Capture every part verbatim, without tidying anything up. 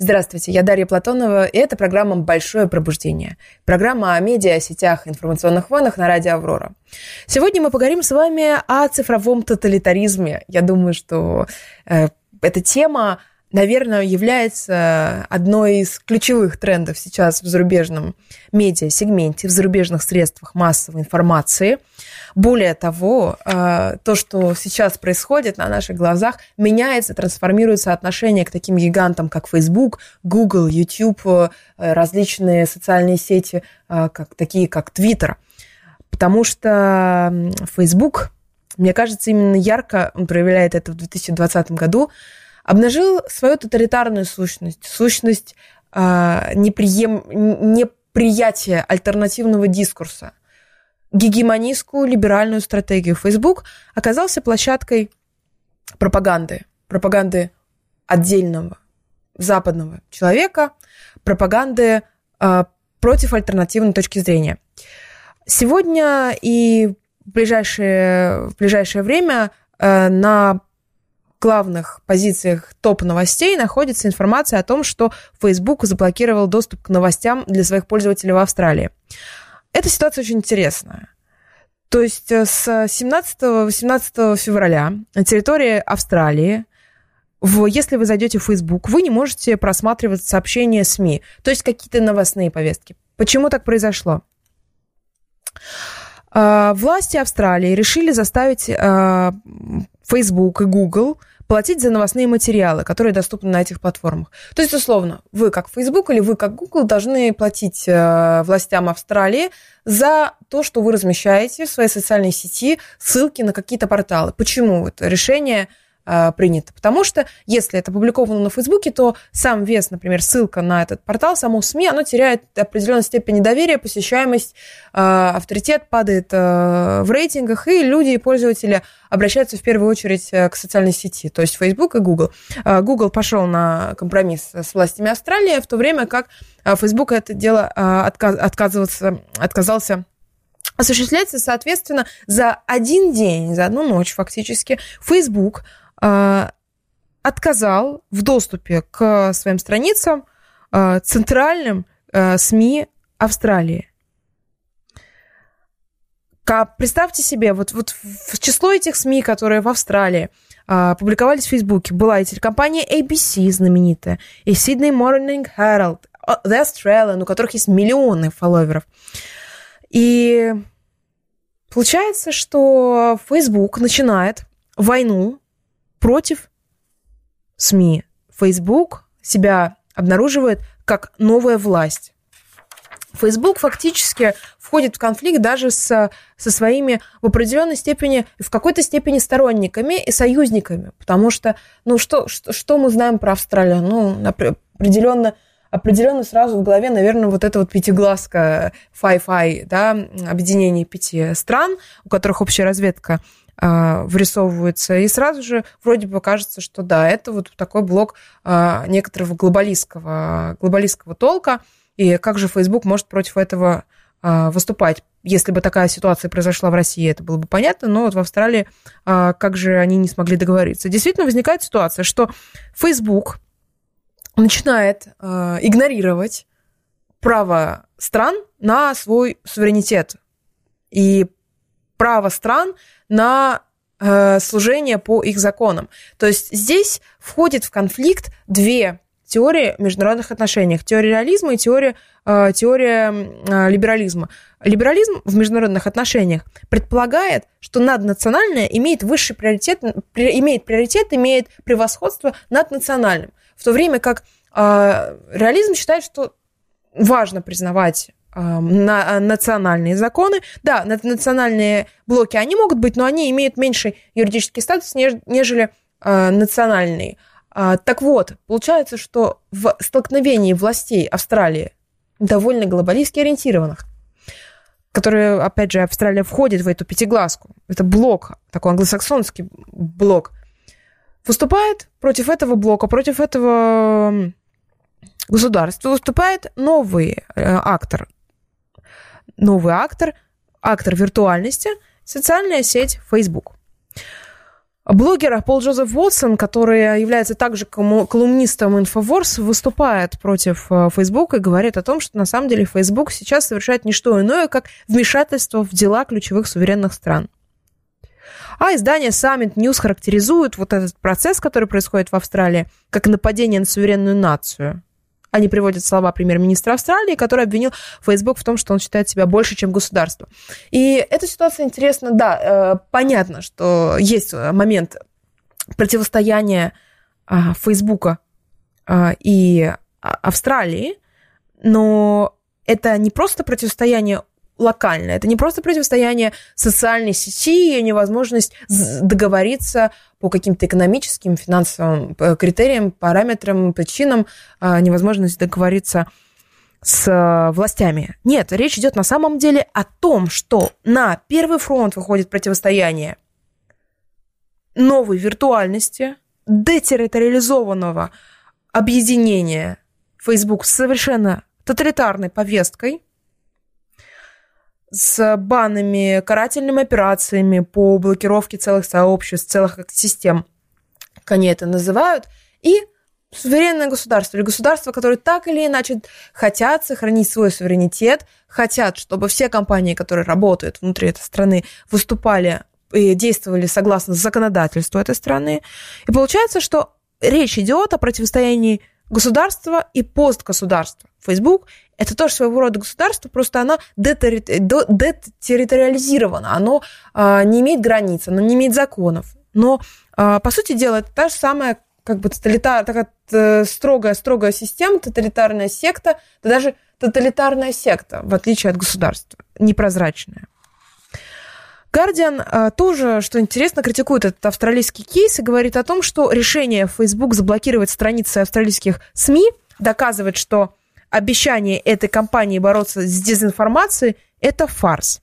Здравствуйте, я Дарья Платонова, и это программа «Большое пробуждение». Программа о медиа, сетях, информационных войнах на радио «Аврора». Сегодня мы поговорим с вами о цифровом тоталитаризме. Я думаю, что э, эта тема, наверное, является одной из ключевых трендов сейчас в зарубежном медиа-сегменте, в зарубежных средствах массовой информации. Более того, то, что сейчас происходит на наших глазах, меняется, трансформируется отношение к таким гигантам, как Facebook, Google, YouTube, различные социальные сети, как, такие как Twitter. Потому что Facebook, мне кажется, именно ярко, он проявляет это в две тысячи двадцатом году, обнажил свою тоталитарную сущность, сущность неприем... неприятия альтернативного дискурса. Гегемонистскую либеральную стратегию. Facebook оказался площадкой пропаганды, пропаганды отдельного западного человека, пропаганды э, против альтернативной точки зрения. Сегодня и в ближайшее, в ближайшее время э, на главных позициях топ-новостей находится информация о том, что Facebook заблокировал доступ к новостям для своих пользователей в Австралии. Эта ситуация очень интересная. То есть с семнадцатого-восемнадцатого февраля на территории Австралии, в, если вы зайдете в Facebook, вы не можете просматривать сообщения СМИ, то есть какие-то новостные повестки. Почему так произошло? Власти Австралии решили заставить Facebook и Google платить за новостные материалы, которые доступны на этих платформах. То есть, условно, вы как Facebook или вы как Google должны платить властям Австралии за то, что вы размещаете в своей социальной сети ссылки на какие-то порталы. Почему это решение принято? Потому что если это опубликовано на Фейсбуке, то сам вес, например, ссылка на этот портал, само СМИ, оно теряет определенную степень доверия, посещаемость, авторитет падает в рейтингах, и люди и пользователи обращаются в первую очередь к социальной сети, то есть Facebook и Google. Google пошел на компромисс с властями Австралии, в то время как Facebook это дело отказывался, отказался осуществляться, соответственно, за один день, за одну ночь фактически, Facebook отказал в доступе к своим страницам центральным СМИ Австралии. Представьте себе, вот, вот в число этих СМИ, которые в Австралии публиковались в Фейсбуке, была и телекомпания эй би си знаменитая, и Sydney Morning Herald, The Australian, у которых есть миллионы фолловеров. И получается, что Facebook начинает войну против СМИ. Facebook себя обнаруживает как новая власть. Facebook фактически входит в конфликт даже с, со своими в определенной степени, в какой-то степени сторонниками и союзниками, потому что, ну, что, что, что мы знаем про Австралию? Ну, определенно, определенно сразу в голове, наверное, вот эта вот пятиглазка Five Eye, да, объединение пяти стран, у которых общая разведка вырисовывается, и сразу же вроде бы кажется, что да, это вот такой блок некоторого глобалистского, глобалистского толка, и как же Facebook может против этого выступать? Если бы такая ситуация произошла в России, это было бы понятно, но вот в Австралии как же они не смогли договориться? Действительно возникает ситуация, что Facebook начинает игнорировать право стран на свой суверенитет и право стран на э, служение по их законам. То есть здесь входит в конфликт две теории международных отношений. Теория реализма и теория, э, теория э, либерализма. Либерализм в международных отношениях предполагает, что наднациональное имеет высший приоритет, при, имеет приоритет, имеет превосходство над национальным. В то время как э, реализм считает, что важно признавать на национальные законы. Да, национальные блоки, они могут быть, но они имеют меньший юридический статус, нежели э, национальные. А, так вот, получается, что в столкновении властей Австралии, довольно глобалистски ориентированных, которые, опять же, Австралия входит в эту пятиглазку, это блок, такой англосаксонский блок, выступает против этого блока, против этого государства, выступает новый э, актор, новый актор, актор виртуальности, социальная сеть Facebook. Блогер Пол Джозеф Уотсон, который является также колумнистом Infowars, выступает против Facebook и говорит о том, что на самом деле Facebook сейчас совершает не что иное, как вмешательство в дела ключевых суверенных стран. А издание Summit News характеризует вот этот процесс, который происходит в Австралии, как нападение на суверенную нацию. Они приводят слова премьер-министра Австралии, который обвинил Facebook в том, что он считает себя больше, чем государство. И эта ситуация интересна. Да, понятно, что есть момент противостояния Facebook и Австралии, но это не просто противостояние локальное, это не просто противостояние социальной сети и невозможность договориться по каким-то экономическим, финансовым критериям, параметрам, причинам, невозможность договориться с властями. Нет, речь идет на самом деле о том, что на первый фронт выходит противостояние новой виртуальности, детерриториализованного объединения Facebook с совершенно тоталитарной повесткой, с банными, карательными операциями по блокировке целых сообществ, целых систем, как они это называют, и суверенное государство, или государства, которые так или иначе хотят сохранить свой суверенитет, хотят, чтобы все компании, которые работают внутри этой страны, выступали и действовали согласно законодательству этой страны. И получается, что речь идет о противостоянии государства и постгосударства. Facebook – это тоже своего рода государство, просто оно детерриториализировано, оно а, не имеет границ, оно не имеет законов. Но, а, по сути дела, это та же самая как бы тоталитар, такая строгая-строгая система, тоталитарная секта, это даже тоталитарная секта, в отличие от государства, непрозрачная. Guardian тоже, что интересно, критикует этот австралийский кейс и говорит о том, что решение Facebook заблокировать страницы австралийских СМИ доказывает, что обещание этой компании бороться с дезинформацией – это фарс.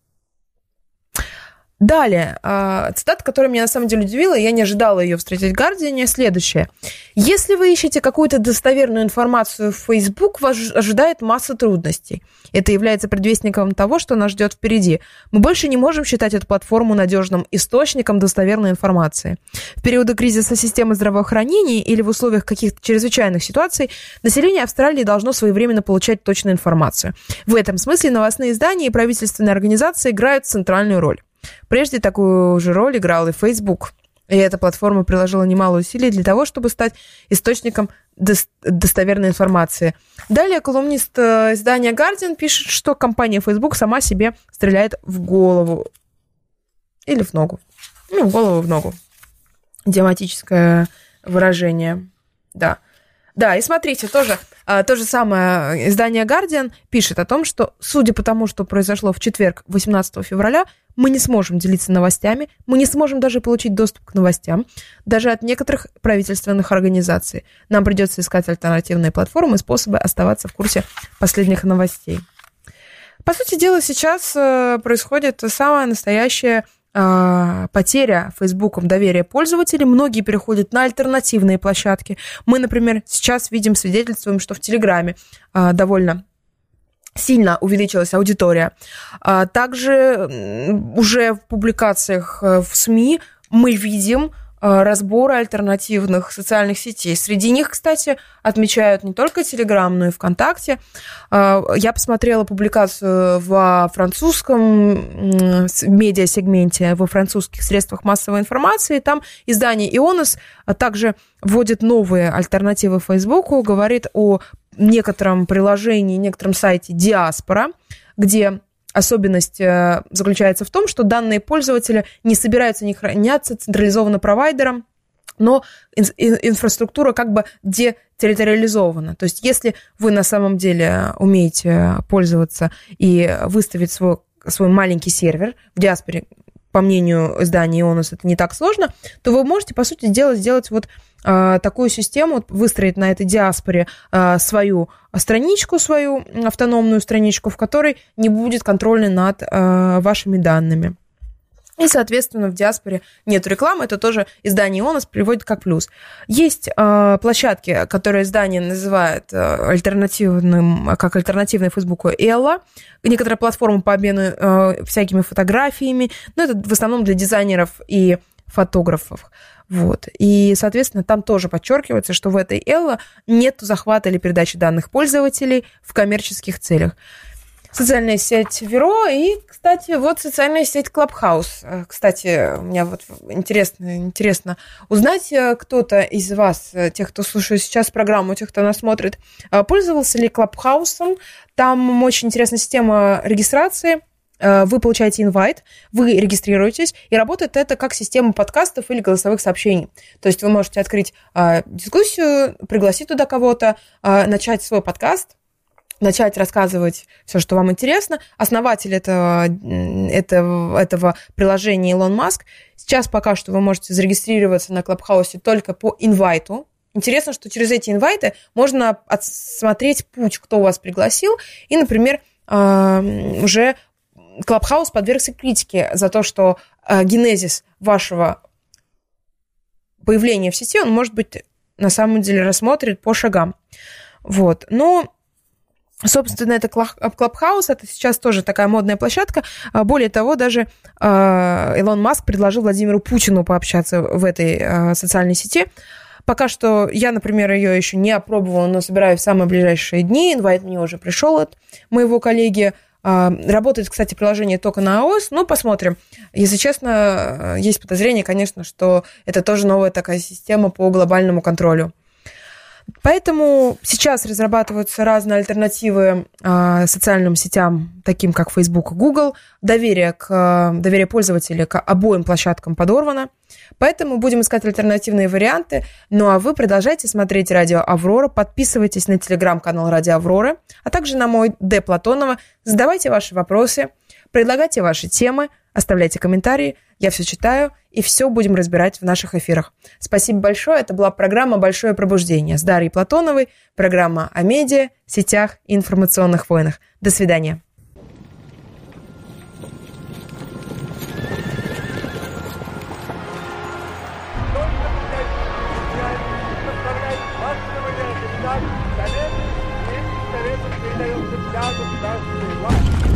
Далее, цитата, которая меня на самом деле удивила, я не ожидала ее встретить в Guardian, следующая. Если вы ищете какую-то достоверную информацию в Facebook, вас ожидает масса трудностей. Это является предвестником того, что нас ждет впереди. Мы больше не можем считать эту платформу надежным источником достоверной информации. В периоды кризиса системы здравоохранения или в условиях каких-то чрезвычайных ситуаций население Австралии должно своевременно получать точную информацию. В этом смысле новостные издания и правительственные организации играют центральную роль. Прежде такую же роль играл и Facebook. И эта платформа приложила немало усилий для того, чтобы стать источником достоверной информации. Далее колумнист издания Guardian пишет, что компания Facebook сама себе стреляет в голову. Или в ногу. Ну, в голову, в ногу. Идиоматическое выражение. Да. Да, и смотрите, тоже то же самое издание Guardian пишет о том, что, судя по тому, что произошло в четверг, восемнадцатого февраля, мы не сможем делиться новостями, мы не сможем даже получить доступ к новостям, даже от некоторых правительственных организаций. Нам придется искать альтернативные платформы и способы оставаться в курсе последних новостей. По сути дела, сейчас происходит самая настоящая потеря Фейсбуком доверия пользователей. Многие переходят на альтернативные площадки. Мы, например, сейчас видим, свидетельствуем, что в Телеграме довольно сильно увеличилась аудитория. Также уже в публикациях в СМИ мы видим разборы альтернативных социальных сетей. Среди них, кстати, отмечают не только Телеграм, но и ВКонтакте. Я посмотрела публикацию во французском медиасегменте, во французских средствах массовой информации. Там издание ИОНОС также вводит новые альтернативы Фейсбуку, говорит о некотором приложении, некотором сайте «Диаспора», где особенность заключается в том, что данные пользователя не собираются не хранятся централизованно провайдером, но инфраструктура как бы детерриториализована. То есть если вы на самом деле умеете пользоваться и выставить свой, свой маленький сервер в диаспоре, по мнению издания ИОНОС, это не так сложно, то вы можете, по сути дела, сделать вот э, такую систему, выстроить на этой диаспоре э, свою страничку, свою автономную страничку, в которой не будет контроля над э, вашими данными. И, соответственно, в диаспоре нет рекламы, это тоже издание ИОНОС приводит как плюс. Есть э, площадки, которые издание называет э, альтернативным, как альтернативной Фейсбуку Элла, некоторые платформы по обмену э, всякими фотографиями, но это в основном для дизайнеров и фотографов. Вот. И, соответственно, там тоже подчеркивается, что в этой Элла нет захвата или передачи данных пользователей в коммерческих целях. Социальная сеть Веро и, кстати, вот социальная сеть Clubhouse. Кстати, у меня вот интересно, интересно узнать, кто-то из вас, тех, кто слушает сейчас программу, тех, кто нас смотрит, пользовался ли Clubhouse. Там очень интересная система регистрации. Вы получаете инвайт, вы регистрируетесь, и работает это как система подкастов или голосовых сообщений. То есть вы можете открыть дискуссию, пригласить туда кого-то, начать свой подкаст, начать рассказывать все, что вам интересно. Основатель этого, этого, этого приложения Илон Маск. Сейчас пока что вы можете зарегистрироваться на Клабхаусе только по инвайту. Интересно, что через эти инвайты можно отсмотреть путь, кто вас пригласил, и, например, уже Клабхаус подвергся критике за то, что генезис вашего появления в сети, он, может быть, на самом деле рассмотрит по шагам. Вот. Но собственно, это Clubhouse, это сейчас тоже такая модная площадка. Более того, даже Илон Маск предложил Владимиру Путину пообщаться в этой социальной сети. Пока что я, например, ее еще не опробовала, но собираю в самые ближайшие дни. Инвайт мне уже пришел от моего коллеги. Работает, кстати, приложение только на iOS. Ну, посмотрим. Если честно, есть подозрение, конечно, что это тоже новая такая система по глобальному контролю. Поэтому сейчас разрабатываются разные альтернативы э, социальным сетям, таким как Facebook и Google. Доверие, к, доверие пользователей к обоим площадкам подорвано. Поэтому будем искать альтернативные варианты. Ну а вы продолжайте смотреть радио «Аврора», подписывайтесь на телеграм-канал «Радио Аврора», а также на мой Д. Платонова. Задавайте ваши вопросы, предлагайте ваши темы, оставляйте комментарии. Я все читаю, и все будем разбирать в наших эфирах. Спасибо большое. Это была программа «Большое пробуждение» с Дарьей Платоновой. Программа о медиа, сетях и информационных войнах. До свидания. Советом передается вся государственная власть.